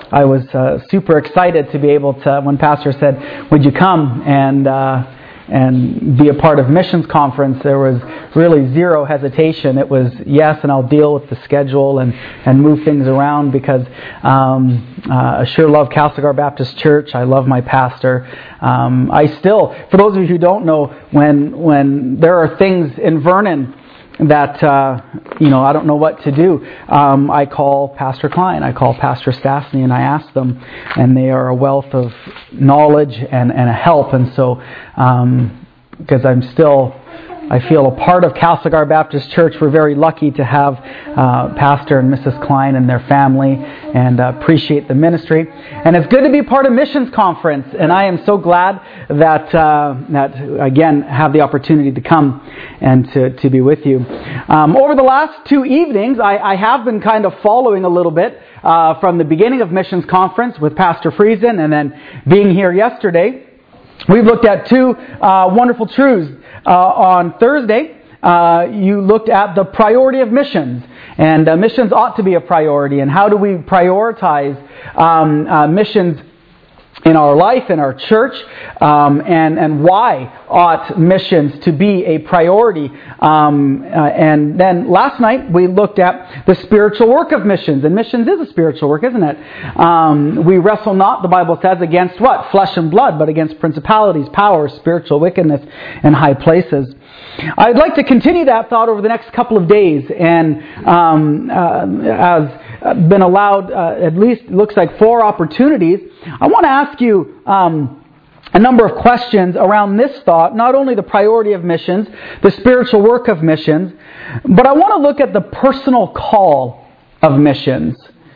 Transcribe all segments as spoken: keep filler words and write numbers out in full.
I was uh, super excited to be able to, when Pastor said, would you come and uh, and be a part of missions conference, there was really zero hesitation. It was yes, and I'll deal with the schedule and, and move things around because um, uh, I sure love Castlegar Baptist Church. I love my pastor. Um, I still, for those of you who don't know, when when there are things in Vernon that, uh, you know, I don't know what to do, um, I call Pastor Klein, I call Pastor Stastny, and I ask them, and they are a wealth of knowledge and, and a help. And so, um, because I'm still, I feel a part of Castlegar Baptist Church, we're very lucky to have uh, Pastor and Missus Klein and their family, and uh, appreciate the ministry. And it's good to be part of Missions Conference, and I am so glad that, uh, that again, have the opportunity to come and to, to be with you. Um, over the last two evenings, I, I have been kind of following a little bit uh, from the beginning of Missions Conference with Pastor Friesen, and then being here yesterday. We've looked at two uh, wonderful truths. Uh, on Thursday, uh, you looked at the priority of missions, and uh, missions ought to be a priority, and how do we prioritize um, uh, missions in our life, in our church, um, and, and why ought missions to be a priority. Um, uh, and then last night we looked at the spiritual work of missions, and missions is a spiritual work, isn't it? Um, we wrestle not, the Bible says, against what? Flesh and blood, but against principalities, powers, spiritual wickedness in high places. I'd like to continue that thought over the next couple of days, and um, uh, as been allowed uh, at least, looks like, four opportunities, I want to ask you um, a number of questions around this thought, not only the priority of missions, the spiritual work of missions, but I want to look at the personal call of missions.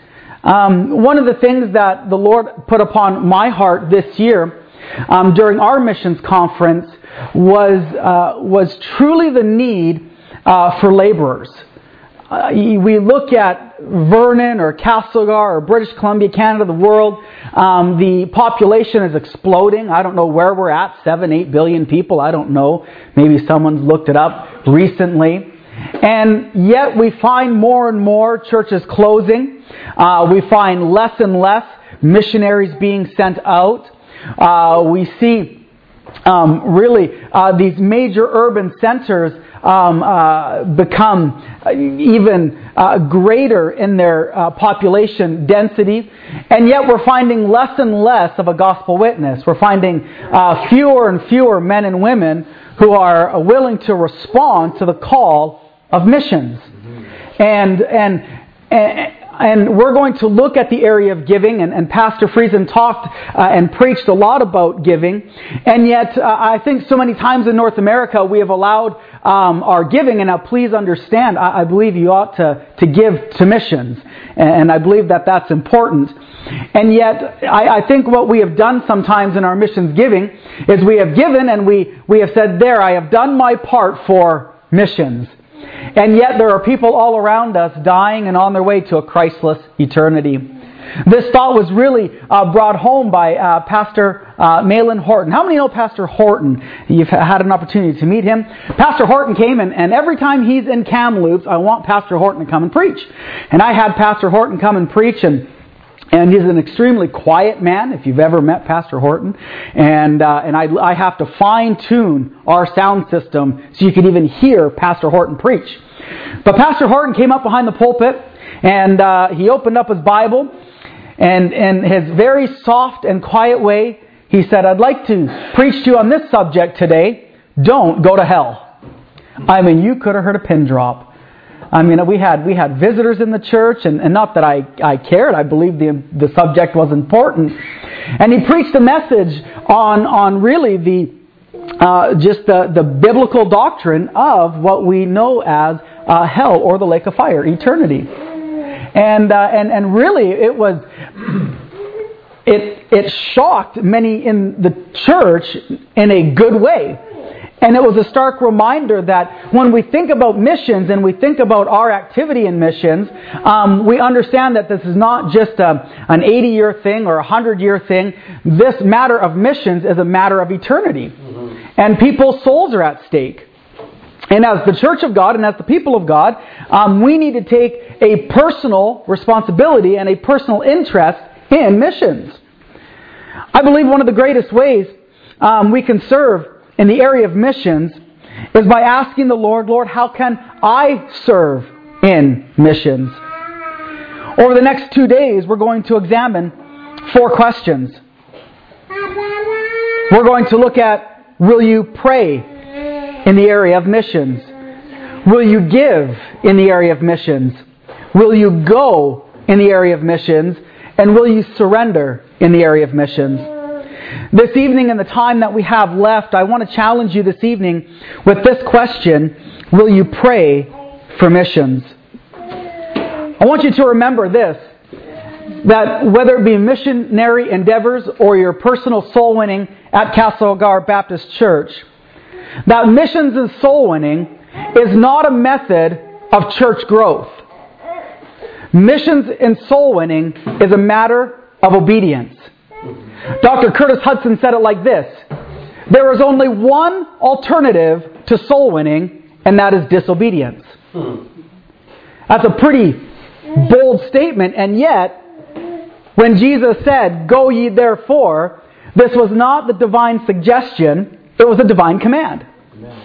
Um, one of the things that the Lord put upon my heart this year um, during our missions conference was uh, was truly the need uh, for laborers. Uh, we look at Vernon or Castlegar or British Columbia, Canada, the world. Um, the population is exploding. I don't know where we're at, seven, eight billion people. I don't know. Maybe someone's looked it up recently. And yet we find more and more churches closing. Uh, we find less and less missionaries being sent out. Uh, we see um, really uh, these major urban centers Um, uh, become even uh, greater in their uh, population density, and yet we're finding less and less of a gospel witness. We're finding uh, fewer and fewer men and women who are willing to respond to the call of missions. Mm-hmm. And and and. And we're going to look at the area of giving, and, and Pastor Friesen talked uh, and preached a lot about giving. And yet, uh, I think so many times in North America we have allowed um, our giving, and now please understand, I, I believe you ought to, to give to missions. And I believe that that's important. And yet, I, I think what we have done sometimes in our missions giving is we have given and we, we have said, there, I have done my part for missions. And yet there are people all around us dying and on their way to a Christless eternity. This thought was really uh, brought home by uh, Pastor uh, Malin Horton. How many know Pastor Horton? You've had an opportunity to meet him. Pastor Horton came, and, and every time he's in Kamloops, I want Pastor Horton to come and preach. And I had Pastor Horton come and preach, and And he's an extremely quiet man, if you've ever met Pastor Horton. And uh, and I, I have to fine-tune our sound system so you can even hear Pastor Horton preach. But Pastor Horton came up behind the pulpit, and uh, he opened up his Bible, and in his very soft and quiet way, he said, I'd like to preach to you on this subject today. Don't go to hell. I mean, you could have heard a pin drop. I mean, we had we had visitors in the church, and, and not that I, I cared. I believed the the subject was important. And he preached a message on on really the uh, just the, the biblical doctrine of what we know as uh, hell or the lake of fire, eternity. And uh, and and really, it was it it shocked many in the church in a good way. And it was a stark reminder that when we think about missions and we think about our activity in missions, um, we understand that this is not just a, an eighty-year thing or a hundred-year thing. This matter of missions is a matter of eternity. Mm-hmm. And people's souls are at stake. And as the church of God and as the people of God, um, we need to take a personal responsibility and a personal interest in missions. I believe one of the greatest ways um, we can serve in the area of missions is by asking the Lord, Lord, how can I serve in missions? Over the next two days, we're going to examine four questions. We're going to look at, will you pray in the area of missions? Will you give in the area of missions? Will you go in the area of missions? And will you surrender in the area of missions? This evening, in the time that we have left, I want to challenge you this evening with this question: will you pray for missions? I want you to remember this, that whether it be missionary endeavors or your personal soul winning at Castlegar Baptist Church, that missions and soul winning is not a method of church growth. Missions and soul winning is a matter of obedience. Doctor Curtis Hudson said it like this: there is only one alternative to soul winning, and that is disobedience. That's a pretty bold statement, and yet, when Jesus said, "Go ye therefore," this was not the divine suggestion, it was a divine command. Amen.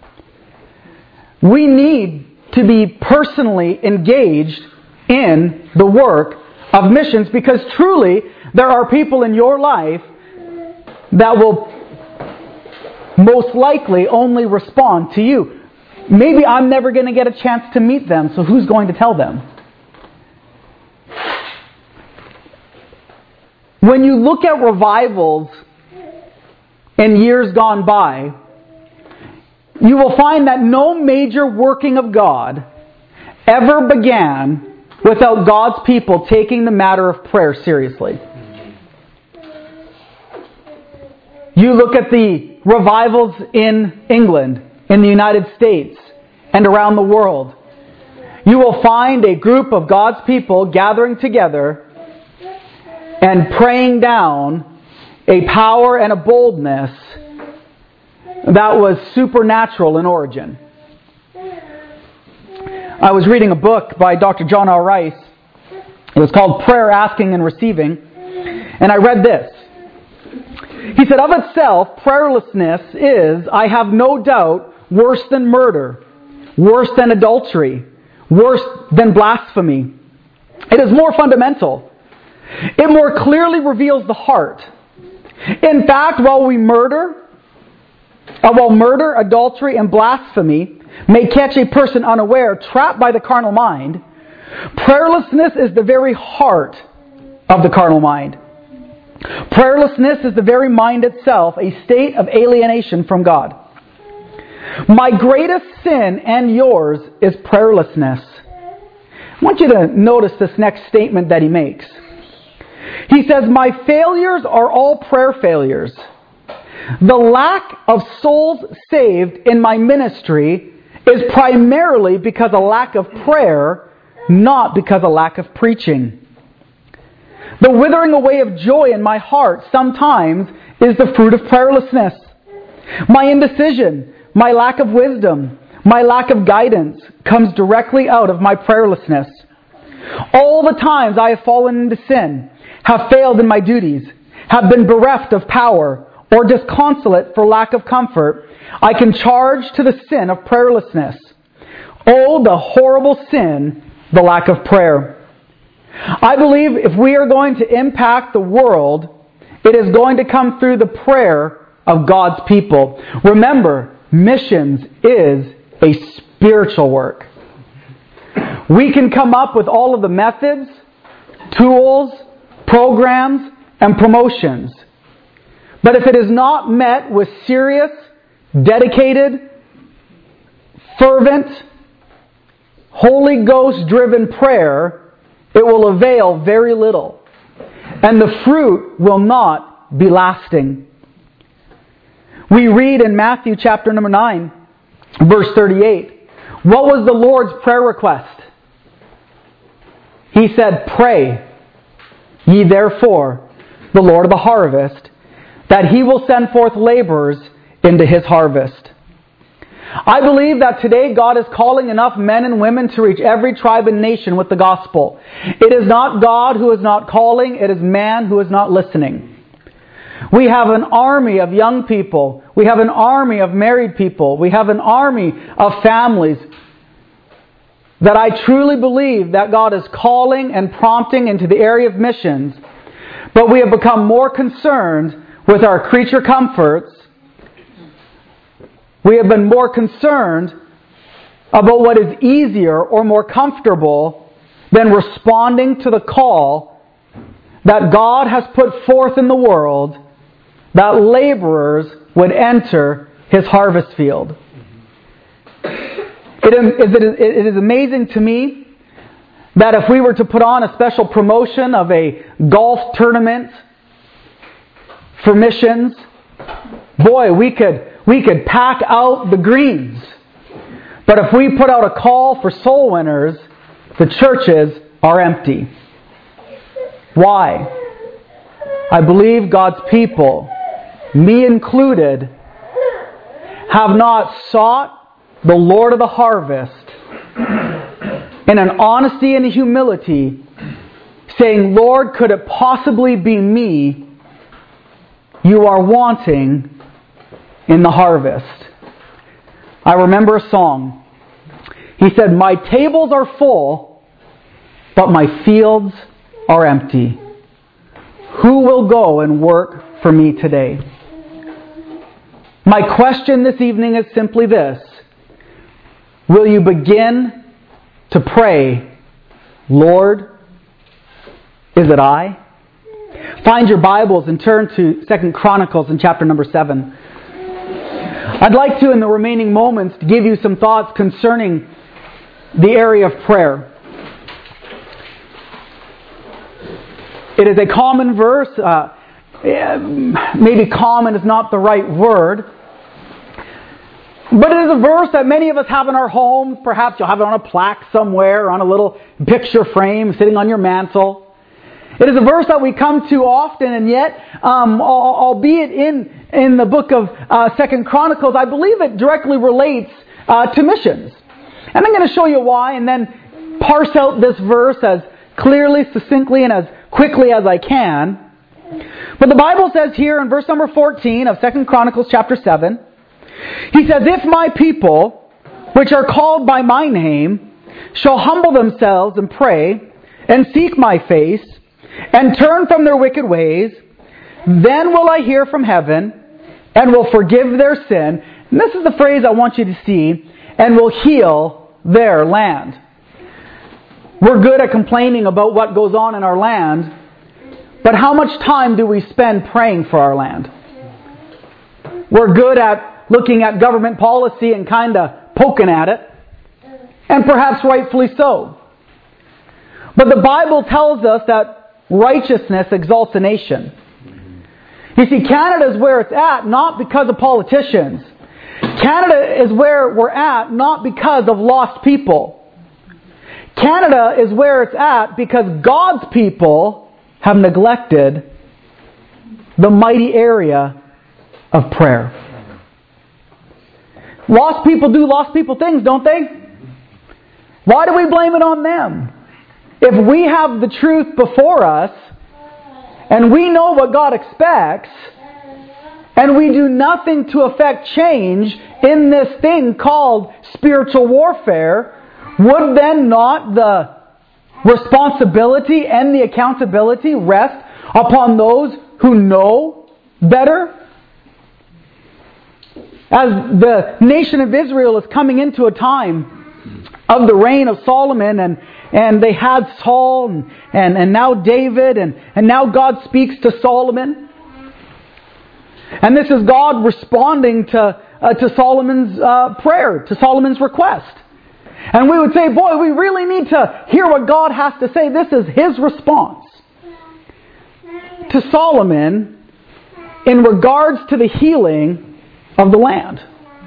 We need to be personally engaged in the work of missions, because truly there are people in your life that will most likely only respond to you. Maybe I'm never going to get a chance to meet them, so who's going to tell them? When you look at revivals in years gone by, you will find that no major working of God ever began without God's people taking the matter of prayer seriously. You look at the revivals in England, in the United States, and around the world. You will find a group of God's people gathering together and praying down a power and a boldness that was supernatural in origin. I was reading a book by Doctor John R. Rice. It was called Prayer, Asking, and Receiving. And I read this. He said, "Of itself, prayerlessness is, I have no doubt, worse than murder, worse than adultery, worse than blasphemy. It is more fundamental. It more clearly reveals the heart. In fact, while we murder, uh, while murder, adultery, and blasphemy may catch a person unaware, trapped by the carnal mind, prayerlessness is the very heart of the carnal mind. Prayerlessness is the very mind itself, a state of alienation from God. My greatest sin and yours is prayerlessness." I want you to notice this next statement that he makes. He says, "My failures are all prayer failures. The lack of souls saved in my ministry is primarily because of lack of prayer, not because of lack of preaching. The withering away of joy in my heart sometimes is the fruit of prayerlessness. My indecision, my lack of wisdom, my lack of guidance comes directly out of my prayerlessness. All the times I have fallen into sin, have failed in my duties, have been bereft of power, or disconsolate for lack of comfort, I can charge to the sin of prayerlessness. Oh, the horrible sin, the lack of prayer. I believe if we are going to impact the world, it is going to come through the prayer of God's people. Remember, missions is a spiritual work. We can come up with all of the methods, tools, programs, and promotions. But if it is not met with serious, dedicated, fervent, Holy Ghost-driven prayer, it will avail very little. And the fruit will not be lasting. We read in Matthew chapter number nine, verse thirty-eight. What was the Lord's prayer request? He said, "Pray ye therefore the Lord of the harvest, that He will send forth laborers into His harvest." I believe that today God is calling enough men and women to reach every tribe and nation with the gospel. It is not God who is not calling, it is man who is not listening. We have an army of young people. We have an army of married people. We have an army of families that I truly believe that God is calling and prompting into the area of missions. But we have become more concerned with our creature comforts. We have been more concerned about what is easier or more comfortable than responding to the call that God has put forth in the world, that laborers would enter His harvest field. It is, it is amazing to me that if we were to put on a special promotion of a golf tournament for missions, boy, we could we could pack out the greens. But if we put out a call for soul winners, the churches are empty. Why? I believe God's people, me included, have not sought the Lord of the harvest in an honesty and a humility, saying, Lord, could it possibly be me you are wanting in the harvest? I remember a song. He said, my tables are full, but my fields are empty. Who will go and work for me today? My question this evening is simply this. Will you begin to pray, Lord, is it I? Find your Bibles and turn to Second Chronicles in chapter number seven. I'd like to, in the remaining moments, to give you some thoughts concerning the area of prayer. It is a common verse. Uh, maybe common is not the right word. But it is a verse that many of us have in our homes. Perhaps you'll have it on a plaque somewhere, or on a little picture frame sitting on your mantle. It is a verse that we come to often, and yet, um, albeit in, in the book of uh, Second Chronicles, I believe it directly relates uh, to missions. And I'm going to show you why, and then parse out this verse as clearly, succinctly, and as quickly as I can. But the Bible says here in verse number fourteen of Second Chronicles chapter seven, He says, if my people, which are called by my name, shall humble themselves and pray, and seek my face, and turn from their wicked ways, then will I hear from heaven, and will forgive their sin. And this is the phrase I want you to see, and will heal their land. We're good at complaining about what goes on in our land, but how much time do we spend praying for our land? We're good at looking at government policy and kind of poking at it, and perhaps rightfully so. But the Bible tells us that righteousness exalts a nation. You see, Canada is where it's at not because of politicians. Canada is where we're at not because of lost people. Canada is where it's at because God's people have neglected the mighty area of prayer. Lost people do lost people things, don't they? Why do we blame it on them? If we have the truth before us, and we know what God expects, and we do nothing to affect change in this thing called spiritual warfare, would then not the responsibility and the accountability rest upon those who know better? As the nation of Israel is coming into a time of the reign of Solomon, and, and they had Saul, and, and, and now David, and, and now God speaks to Solomon. And this is God responding to, uh, to Solomon's uh, prayer, to Solomon's request. And we would say, boy, we really need to hear what God has to say. This is His response to Solomon in regards to the healing of the land.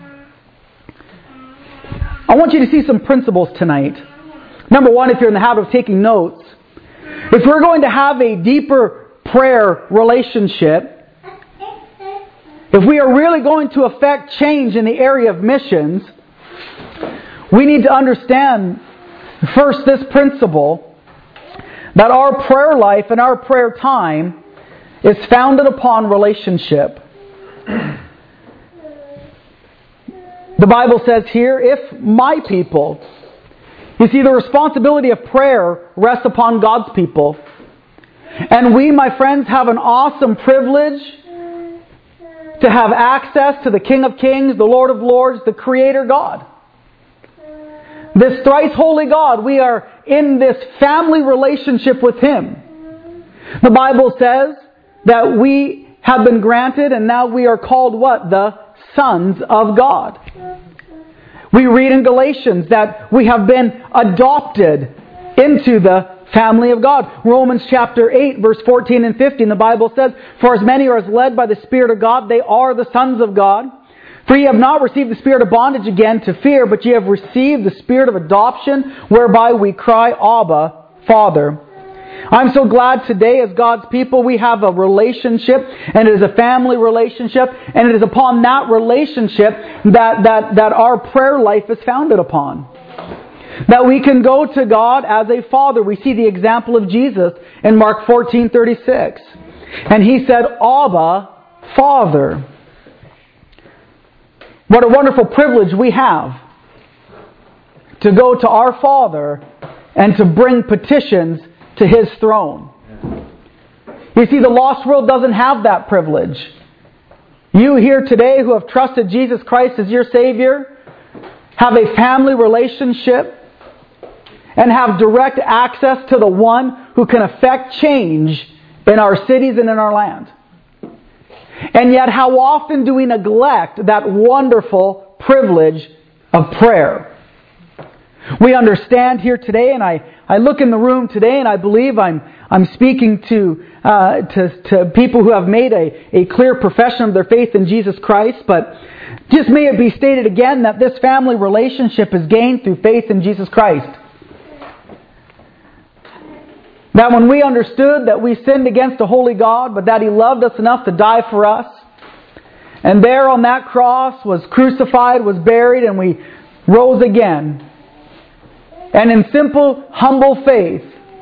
I want you to see some principles tonight. Number one, if you're in the habit of taking notes, if we're going to have a deeper prayer relationship, if we are really going to affect change in the area of missions, we need to understand first this principle that our prayer life and our prayer time is founded upon relationship. The Bible says here, if my people, you see, the responsibility of prayer rests upon God's people. And we, my friends, have an awesome privilege to have access to the King of Kings, the Lord of Lords, the Creator God. This thrice holy God, we are in this family relationship with Him. The Bible says that we have been granted, and now we are called what? The sons of God. We read in Galatians that we have been adopted into the family of God. Romans chapter eight, verse fourteen and fifteen, the Bible says, "For as many are as led by the Spirit of God, they are the sons of God. For ye have not received the spirit of bondage again to fear, but ye have received the spirit of adoption, whereby we cry, Abba, Father." I'm so glad today as God's people we have a relationship, and it is a family relationship, and it is upon that relationship that, that, that our prayer life is founded upon. That we can go to God as a father. We see the example of Jesus in Mark fourteen thirty-six. And He said, Abba, Father. What a wonderful privilege we have to go to our Father and to bring petitions to His throne. You see, the lost world doesn't have that privilege. You here today who have trusted Jesus Christ as your Savior have a family relationship and have direct access to the one who can affect change in our cities and in our land. And yet, how often do we neglect that wonderful privilege of prayer? We understand here today, and I, I look in the room today, and I believe I'm I'm speaking to uh, to, to people who have made a, a clear profession of their faith in Jesus Christ, but just may it be stated again that this family relationship is gained through faith in Jesus Christ. That when we understood that we sinned against a holy God, but that He loved us enough to die for us, and there on that cross was crucified, was buried, and we rose again. And in simple, humble faith,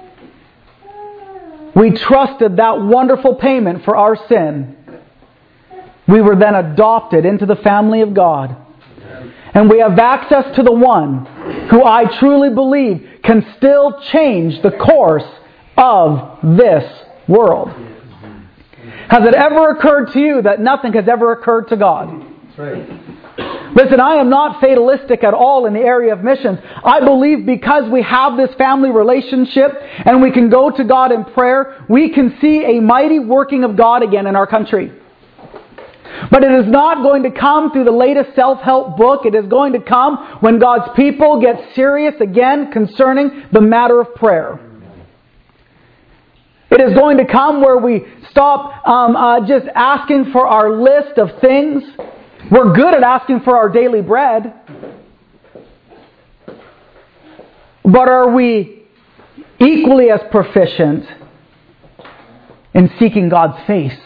we trusted that wonderful payment for our sin. We were then adopted into the family of God. And we have access to the one who I truly believe can still change the course of this world. Has it ever occurred to you that nothing has ever occurred to God? That's right. Listen, I am not fatalistic at all in the area of missions. I believe because we have this family relationship and we can go to God in prayer, we can see a mighty working of God again in our country. But it is not going to come through the latest self-help book. It is going to come when God's people get serious again concerning the matter of prayer. It is going to come where we stop um, uh, just asking for our list of things. We're good at asking for our daily bread. But are we equally as proficient in seeking God's face?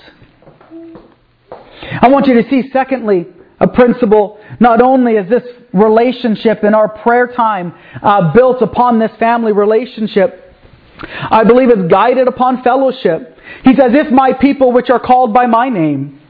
I want you to see, secondly, a principle. Not only is this relationship in our prayer time uh, built upon this family relationship, I believe it's guided upon fellowship. He says, if my people which are called by my name.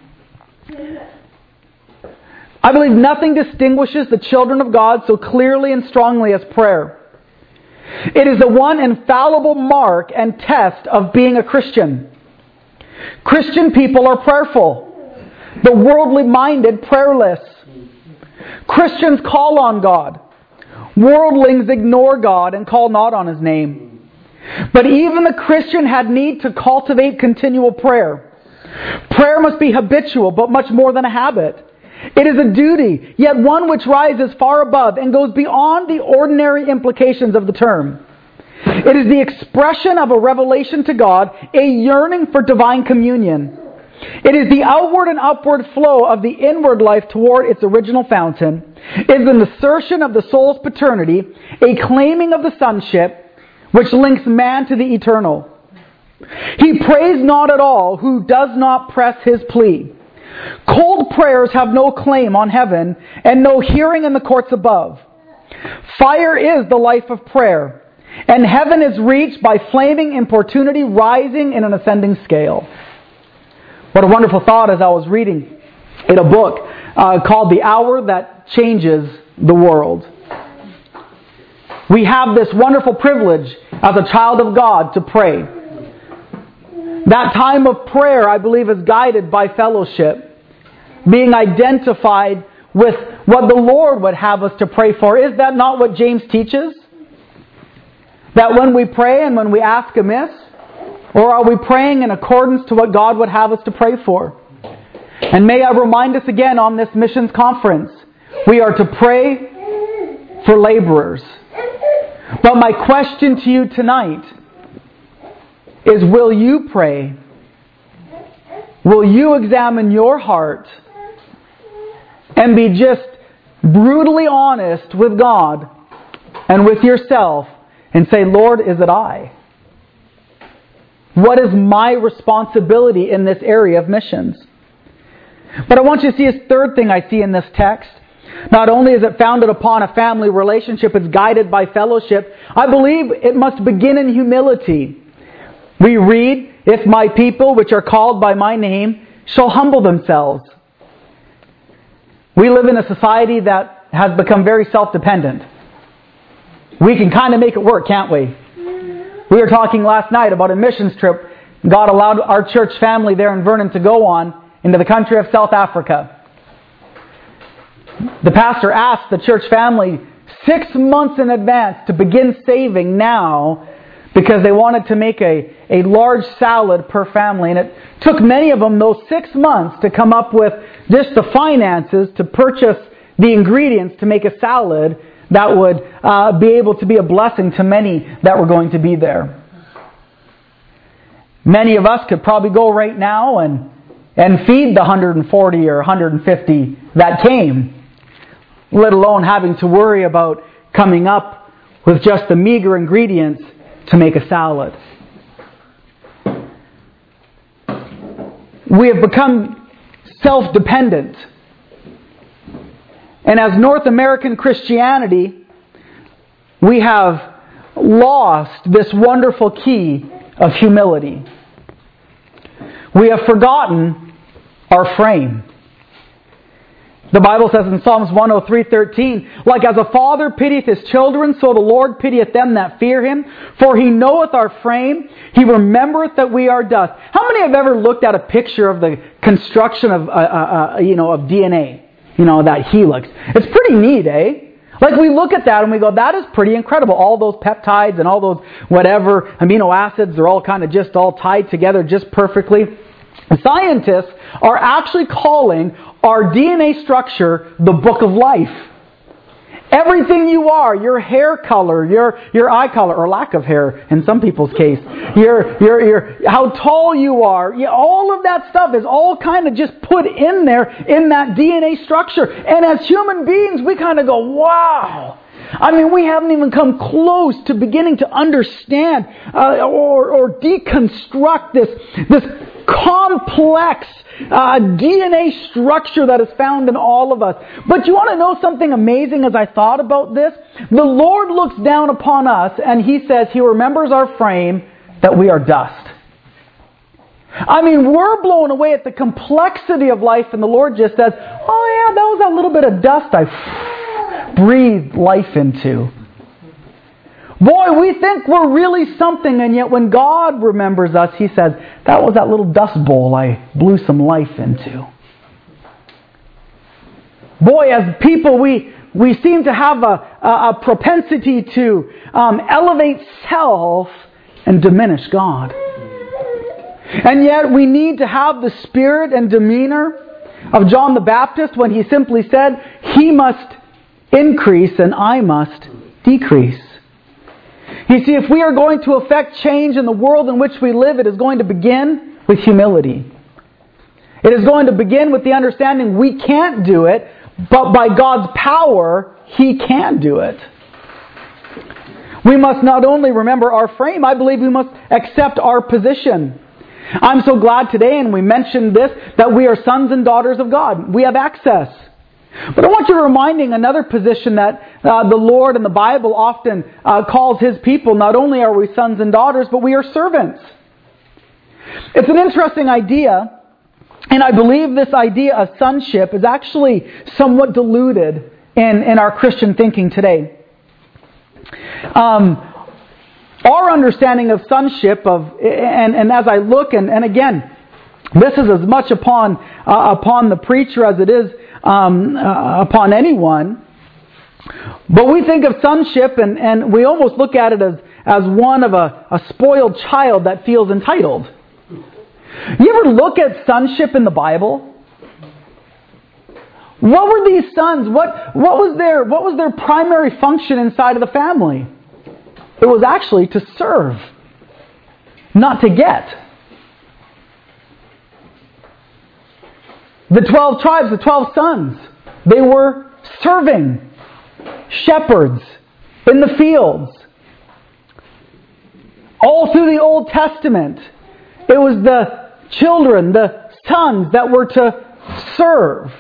I believe nothing distinguishes the children of God so clearly and strongly as prayer. It is the one infallible mark and test of being a Christian. Christian people are prayerful. The worldly minded, prayerless. Christians call on God. Worldlings ignore God and call not on His name. But even the Christian had need to cultivate continual prayer. Prayer must be habitual, but much more than a habit. It is a duty, yet one which rises far above and goes beyond the ordinary implications of the term. It is the expression of a revelation to God, a yearning for divine communion. It is the outward and upward flow of the inward life toward its original fountain. It is an assertion of the soul's paternity, a claiming of the sonship, which links man to the eternal. He prays not at all who does not press his plea, Cold prayers have no claim on heaven and no hearing in the courts above. Fire is the life of prayer, and heaven is reached by flaming importunity rising in an ascending scale. What a wonderful thought as I was reading in a book uh, called The Hour That Changes the World. We have this wonderful privilege as a child of God to pray. That time of prayer, I believe, is guided by fellowship, being identified with what the Lord would have us to pray for. Is that not what James teaches? That when we pray and when we ask amiss, or are we praying in accordance to what God would have us to pray for? And may I remind us again on this missions conference, we are to pray for laborers. But my question to you tonight is, will you pray? Will you examine your heart and be just brutally honest with God and with yourself and say, Lord, is it I? What is my responsibility in this area of missions? But I want you to see a third thing I see in this text. Not only is it founded upon a family relationship, it's guided by fellowship. I believe it must begin in humility. We read, if my people, which are called by my name, shall humble themselves. We live in a society that has become very self-dependent. We can kind of make it work, can't we? We were talking last night about a missions trip God allowed our church family there in Vernon to go on into the country of South Africa. The pastor asked the church family six months in advance to begin saving now because they wanted to make a, a large salad per family. And it took many of them those six months to come up with just the finances to purchase the ingredients to make a salad that would uh, be able to be a blessing to many that were going to be there. Many of us could probably go right now and, and feed the one hundred forty or one hundred fifty that came, let alone having to worry about coming up with just the meager ingredients to make a salad. We have become self-dependent. And as North American Christianity, we have lost this wonderful key of humility. We have forgotten our frame. The Bible says in Psalms one oh three thirteen, like as a father pitieth his children, so the Lord pitieth them that fear him. For he knoweth our frame, he remembereth that we are dust. How many have ever looked at a picture of the construction of, uh, uh, uh, you know, of D N A? You know, that helix. It's pretty neat, eh? Like we look at that and we go, that is pretty incredible. All those peptides and all those whatever amino acids, they're all kind of just all tied together just perfectly. Scientists are actually calling our D N A structure the book of life. Everything you are, your hair color, your your eye color, or lack of hair in some people's case, your your your how tall you are, yeah, all of that stuff is all kind of just put in there in that D N A structure. And as human beings, we kind of go, wow. I mean, we haven't even come close to beginning to understand uh, or, or deconstruct this, this complex uh, D N A structure that is found in all of us. But you want to know something amazing as I thought about this? The Lord looks down upon us and He says He remembers our frame, that we are dust. I mean, we're blown away at the complexity of life, and the Lord just says, oh yeah, that was that little bit of dust I breathed life into. Boy, we think we're really something, and yet when God remembers us, He says, that was that little dust bowl I blew some life into. Boy, as people, we, we seem to have a, a, a propensity to um, elevate self and diminish God. And yet we need to have the spirit and demeanor of John the Baptist when he simply said, He must increase and I must decrease. You see, if we are going to affect change in the world in which we live, it is going to begin with humility. It is going to begin with the understanding we can't do it, but by God's power, He can do it. We must not only remember our frame, I believe we must accept our position. I'm so glad today, and we mentioned this, that we are sons and daughters of God. We have access. But I want you to reminding another position that uh, the Lord and the Bible often uh, calls His people. Not only are we sons and daughters, but we are servants. It's an interesting idea, and I believe this idea of sonship is actually somewhat diluted in, in our Christian thinking today. Um, our understanding of sonship, of and, and as I look, and, and again, this is as much upon uh, upon the preacher as it is Um, uh, upon anyone. But we think of sonship and, and we almost look at it as, as one of a, a spoiled child that feels entitled. You ever look at sonship in the Bible? What were these sons? What, what was their, what was their primary function inside of the family? It was actually to serve, not to get. The twelve tribes, the twelve sons, they were serving shepherds in the fields. All through the Old Testament, it was the children, the sons that were to serve.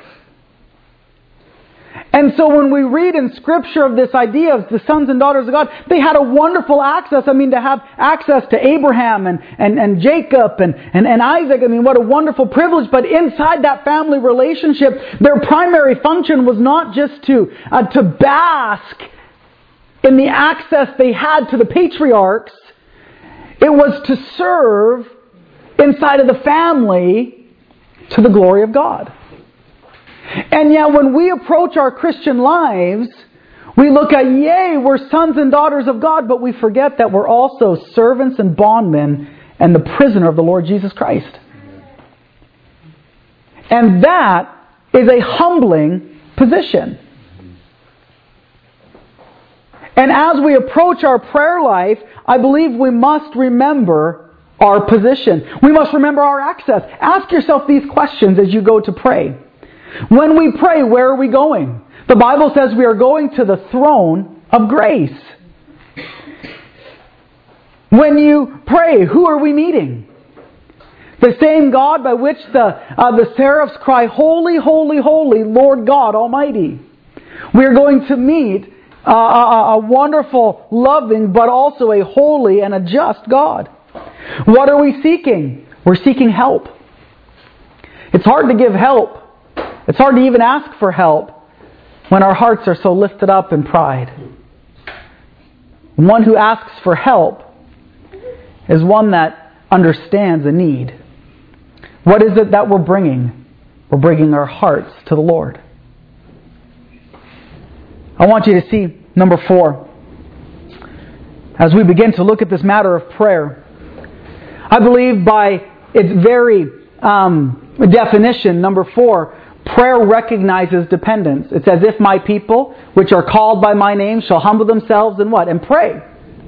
And so when we read in Scripture of this idea of the sons and daughters of God, they had a wonderful access. I mean, to have access to Abraham and, and, and Jacob and, and, and Isaac. I mean, what a wonderful privilege. But inside that family relationship, their primary function was not just to, uh, to bask in the access they had to the patriarchs. It was to serve inside of the family to the glory of God. And yet when we approach our Christian lives, we look at, yay, we're sons and daughters of God, but we forget that we're also servants and bondmen and the prisoner of the Lord Jesus Christ. And that is a humbling position. And as we approach our prayer life, I believe we must remember our position. We must remember our access. Ask yourself these questions as you go to pray. When we pray, where are we going? The Bible says we are going to the throne of grace. When you pray, who are we meeting? The same God by which the, uh, the seraphs cry, holy, holy, holy, Lord God Almighty. We are going to meet uh, a, a wonderful, loving, but also a holy and a just God. What are we seeking? We're seeking help. It's hard to give help. It's hard to even ask for help when our hearts are so lifted up in pride. One who asks for help is one that understands a need. What is it that we're bringing? We're bringing our hearts to the Lord. I want you to see number four. As we begin to look at this matter of prayer, I believe by its very um, definition, number four, prayer recognizes dependence. It's as if my people, which are called by my name, shall humble themselves and what? And pray.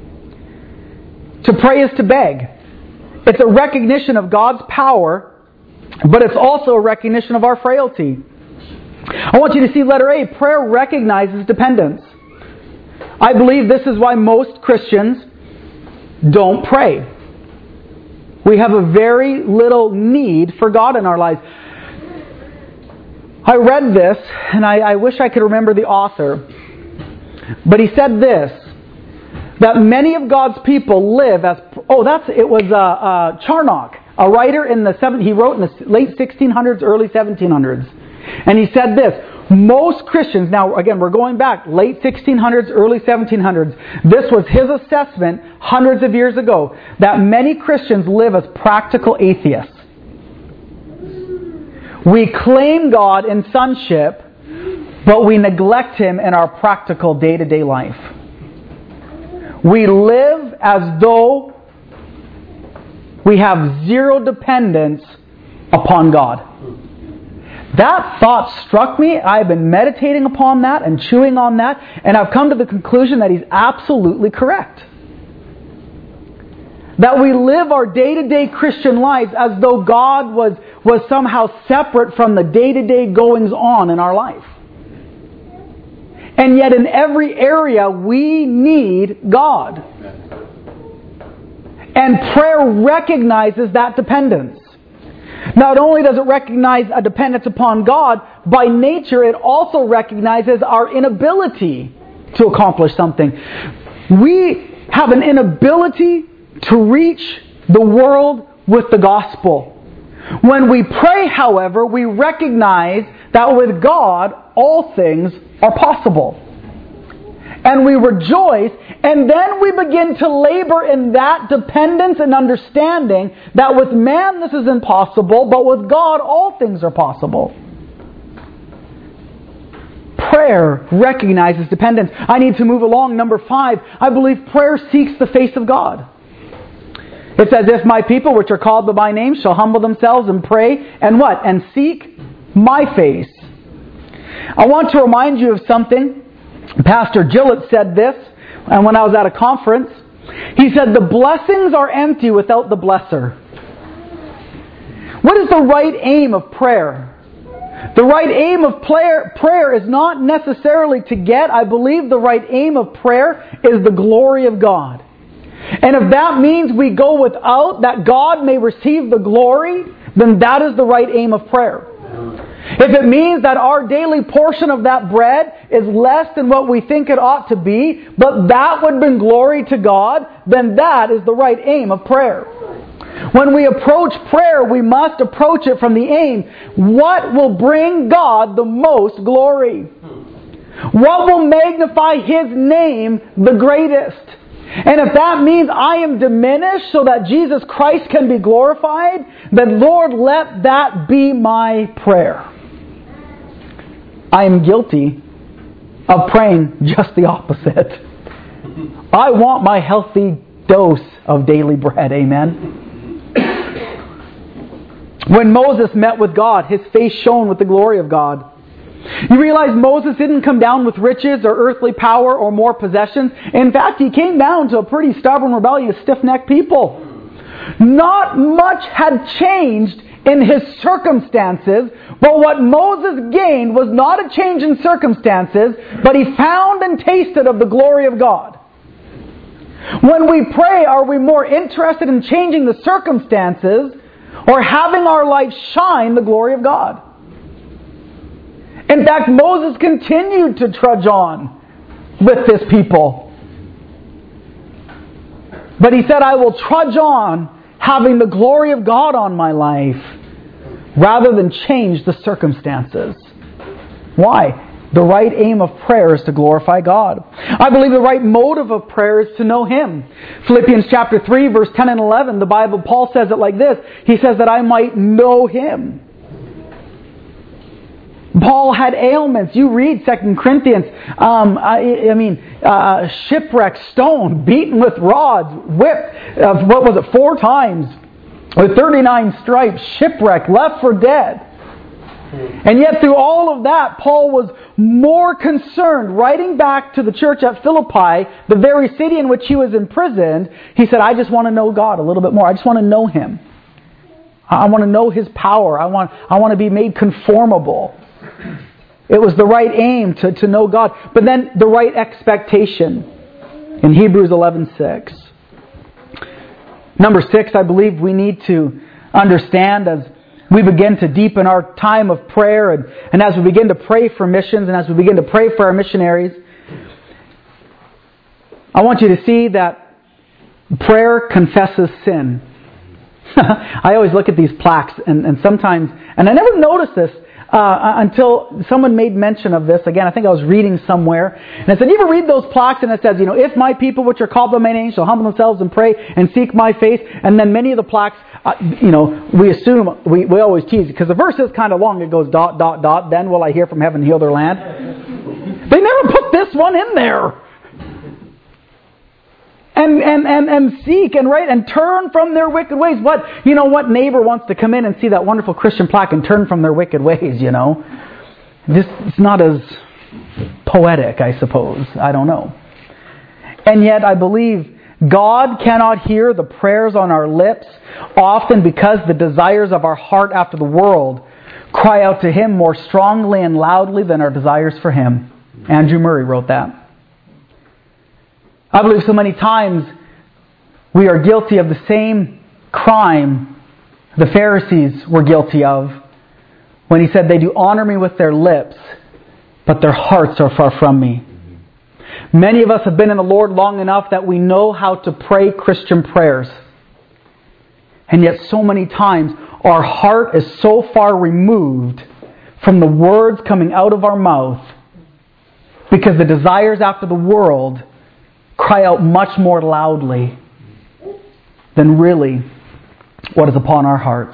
To pray is to beg. It's a recognition of God's power, but it's also a recognition of our frailty. I want you to see letter A. Prayer recognizes dependence. I believe this is why most Christians don't pray. We have a very little need for God in our lives. I read this, and I, I wish I could remember the author, but he said this, that many of God's people live as, oh, that's, it was uh, uh, Charnock, a writer in the, seven, he wrote in the late sixteen hundreds, early seventeen hundreds, and he said this, most Christians, now again, we're going back, late sixteen hundreds, early seventeen hundreds, this was his assessment hundreds of years ago, that many Christians live as practical atheists. We claim God in sonship, but we neglect Him in our practical day-to-day life. We live as though we have zero dependence upon God. That thought struck me. I've been meditating upon that and chewing on that, and I've come to the conclusion that he's absolutely correct. That we live our day-to-day Christian lives as though God was, was somehow separate from the day-to-day goings-on in our life. And yet in every area we need God. And prayer recognizes that dependence. Not only does it recognize a dependence upon God, by nature it also recognizes our inability to accomplish something. We have an inability to reach the world with the gospel. When we pray, however, we recognize that with God all things are possible. And we rejoice, and then we begin to labor in that dependence and understanding that with man this is impossible, but with God all things are possible. Prayer recognizes dependence. I need to move along. Number five, I believe prayer seeks the face of God. It says, if my people which are called by my name shall humble themselves and pray, and what? And seek my face. I want to remind you of something. Pastor Gillett said this, and when I was at a conference, he said, the blessings are empty without the blesser. What is the right aim of prayer? The right aim of prayer, prayer is not necessarily to get. I believe the right aim of prayer is the glory of God. And if that means we go without, that God may receive the glory, then that is the right aim of prayer. If it means that our daily portion of that bread is less than what we think it ought to be, but that would bring glory to God, then that is the right aim of prayer. When we approach prayer, we must approach it from the aim. What will bring God the most glory? What will magnify His name the greatest? And if that means I am diminished so that Jesus Christ can be glorified, then Lord, let that be my prayer. I am guilty of praying just the opposite. I want my healthy dose of daily bread. Amen. When Moses met with God, his face shone with the glory of God. You realize Moses didn't come down with riches or earthly power or more possessions. In fact, he came down to a pretty stubborn, rebellious, stiff-necked people. Not much had changed in his circumstances, but what Moses gained was not a change in circumstances, but he found and tasted of the glory of God. When we pray, are we more interested in changing the circumstances or having our life shine the glory of God? In fact, Moses continued to trudge on with this people. But he said, I will trudge on having the glory of God on my life rather than change the circumstances. Why? The right aim of prayer is to glorify God. I believe the right motive of prayer is to know Him. Philippians chapter three, verse ten and eleven, the Bible, Paul says it like this. He says that I might know Him. Paul had ailments. You read Second Corinthians. Um, I, I mean, uh, shipwrecked, stoned, beaten with rods, whipped, uh, what was it, four times, with thirty-nine stripes, shipwrecked, left for dead. And yet through all of that, Paul was more concerned, writing back to the church at Philippi, the very city in which he was imprisoned, he said, I just want to know God a little bit more. I just want to know Him. I want to know His power. I want, I want to be made conformable. It was the right aim to, to know God, but then the right expectation in Hebrews eleven six. Number six, I believe we need to understand as we begin to deepen our time of prayer and, and as we begin to pray for missions and as we begin to pray for our missionaries, I want you to see that prayer confesses sin. I always look at these plaques and, and sometimes, and I never noticed this Uh, until someone made mention of this. Again, I think I was reading somewhere. And I said, you ever read those plaques? And it says, you know, if my people which are called by my name shall humble themselves and pray and seek my face. And then many of the plaques, uh, you know, we assume, we, we always tease, because the verse is kind of long. It goes dot, dot, dot. Then will I hear from heaven, heal their land. They never put this one in there. And, and, and, and seek and right and turn from their wicked ways. What, you know, what neighbor wants to come in and see that wonderful Christian plaque and turn from their wicked ways, you know? This, it's not as poetic, I suppose. I don't know. And yet I believe God cannot hear the prayers on our lips, often because the desires of our heart after the world cry out to Him more strongly and loudly than our desires for Him. Andrew Murray wrote that. I believe so many times we are guilty of the same crime the Pharisees were guilty of when He said, they do honor me with their lips, but their hearts are far from me. Many of us have been in the Lord long enough that we know how to pray Christian prayers. And yet so many times our heart is so far removed from the words coming out of our mouth because the desires after the world cry out much more loudly than really what is upon our hearts.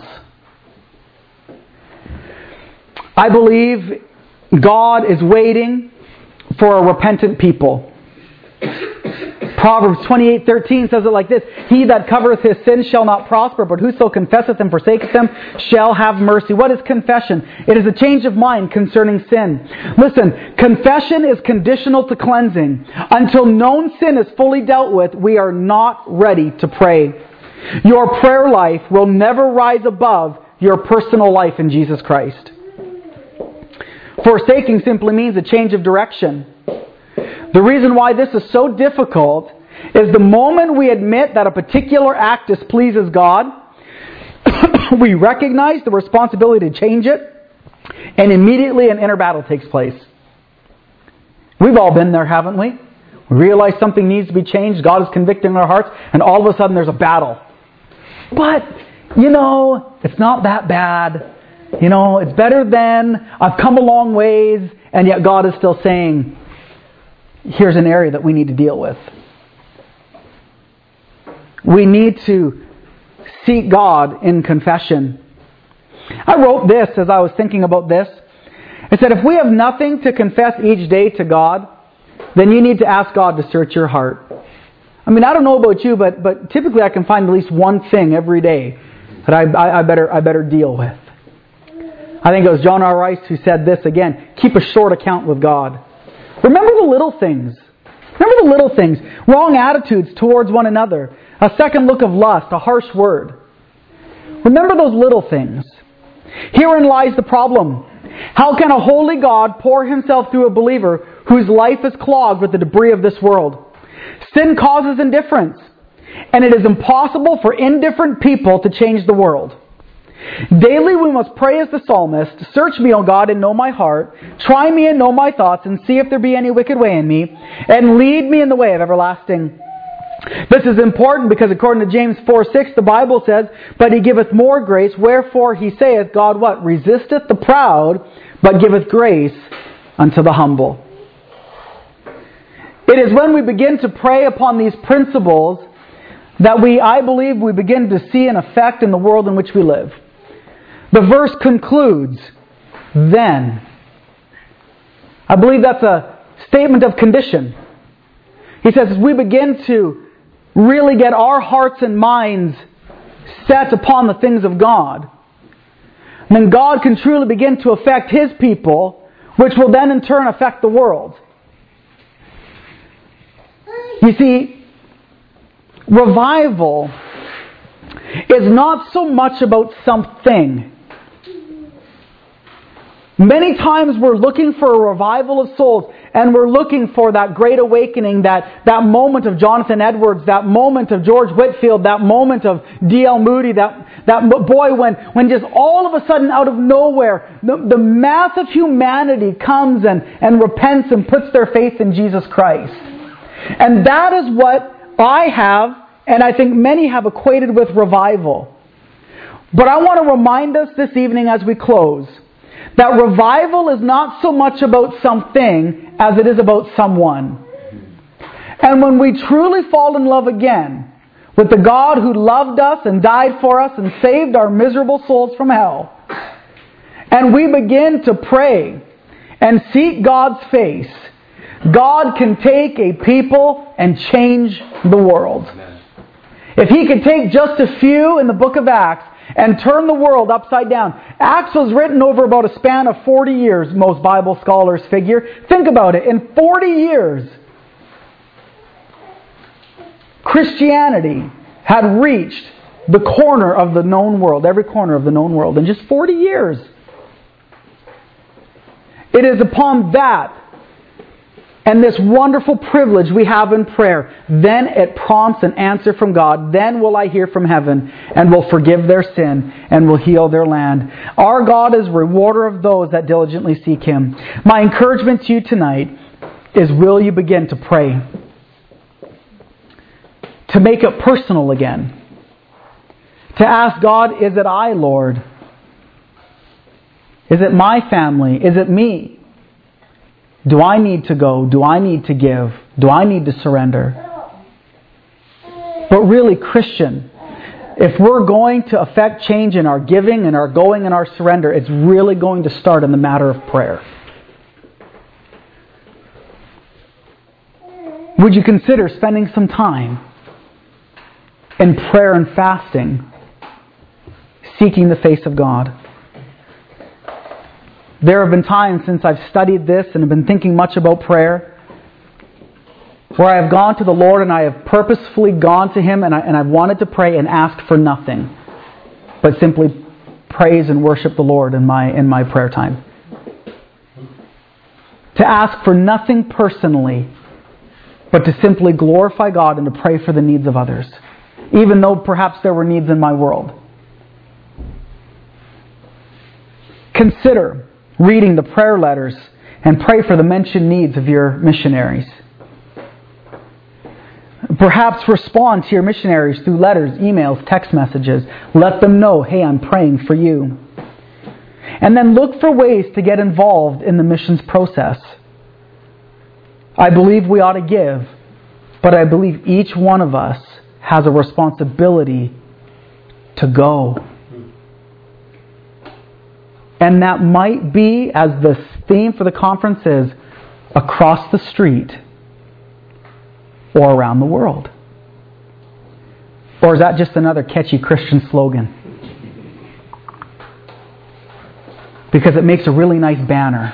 I believe God is waiting for a repentant people. Proverbs twenty-eight thirteen says it like this: He that covereth his sins shall not prosper, but whoso confesseth and forsaketh them shall have mercy. What is confession? It is a change of mind concerning sin. Listen, confession is conditional to cleansing. Until known sin is fully dealt with, we are not ready to pray. Your prayer life will never rise above your personal life in Jesus Christ. Forsaking simply means a change of direction. The reason why this is so difficult is the moment we admit that a particular act displeases God, we recognize the responsibility to change it, and immediately an inner battle takes place. We've all been there, haven't we? We realize something needs to be changed, God is convicting our hearts, and all of a sudden there's a battle. But, you know, it's not that bad. You know, it's better than, I've come a long ways, and yet God is still saying, here's an area that we need to deal with. We need to seek God in confession. I wrote this as I was thinking about this. I said, if we have nothing to confess each day to God, then you need to ask God to search your heart. I mean, I don't know about you, but but typically I can find at least one thing every day that I, I, I better I better deal with. I think it was John R. Rice who said this again: keep a short account with God. Remember the little things. Remember the little things. Wrong attitudes towards one another. A second look of lust. A harsh word. Remember those little things. Herein lies the problem. How can a holy God pour Himself through a believer whose life is clogged with the debris of this world? Sin causes indifference. And it is impossible for indifferent people to change the world. Daily we must pray as the psalmist, search me, O God, and know my heart. Try me and know my thoughts, and see if there be any wicked way in me, and lead me in the way of everlasting. This is important because according to James four six, the Bible says, but He giveth more grace, wherefore He saith, God what? Resisteth the proud, but giveth grace unto the humble. It is when we begin to pray upon these principles that we, I believe, we begin to see an effect in the world in which we live. The verse concludes, then. I believe that's a statement of condition. He says, as we begin to really get our hearts and minds set upon the things of God, then God can truly begin to affect His people, which will then in turn affect the world. You see, revival is not so much about something. Many times we're looking for a revival of souls, and we're looking for that great awakening, that, that moment of Jonathan Edwards, that moment of George Whitefield, that moment of D L Moody, that, that boy when, when just all of a sudden out of nowhere, the, the mass of humanity comes and, and repents and puts their faith in Jesus Christ. And that is what I have, and I think many have equated with revival. But I want to remind us this evening as we close that revival is not so much about something as it is about someone. And when we truly fall in love again with the God who loved us and died for us and saved our miserable souls from hell, and we begin to pray and seek God's face, God can take a people and change the world. If He could take just a few in the book of Acts and turn the world upside down. Acts was written over about a span of forty years, most Bible scholars figure. Think about it. In forty years, Christianity had reached the corner of the known world, every corner of the known world, in just forty years. It is upon that and this wonderful privilege we have in prayer, then it prompts an answer from God. Then will I hear from heaven and will forgive their sin and will heal their land. Our God is a rewarder of those that diligently seek Him. My encouragement to you tonight is, will you begin to pray? To make it personal again. To ask God, is it I, Lord? Is it my family? Is it me? Do I need to go? Do I need to give? Do I need to surrender? But really, Christian, if we're going to affect change in our giving and our going and our surrender, it's really going to start in the matter of prayer. Would you consider spending some time in prayer and fasting, seeking the face of God? There have been times since I've studied this and have been thinking much about prayer where I have gone to the Lord and I have purposefully gone to Him and, I, and I've wanted to pray and ask for nothing, but simply praise and worship the Lord in my, in my prayer time. To ask for nothing personally, but to simply glorify God and to pray for the needs of others, even though perhaps there were needs in my world. Consider reading the prayer letters and pray for the mentioned needs of your missionaries. Perhaps respond to your missionaries through letters, emails, text messages. Let them know, hey, I'm praying for you. And then look for ways to get involved in the missions process. I believe we ought to give, but I believe each one of us has a responsibility to go. And that might be, as the theme for the conference is, across the street or around the world. Or is that just another catchy Christian slogan? Because it makes a really nice banner.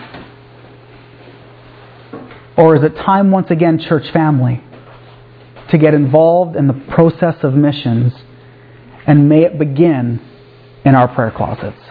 Or is it time once again, church family, to get involved in the process of missions, and may it begin in our prayer closets?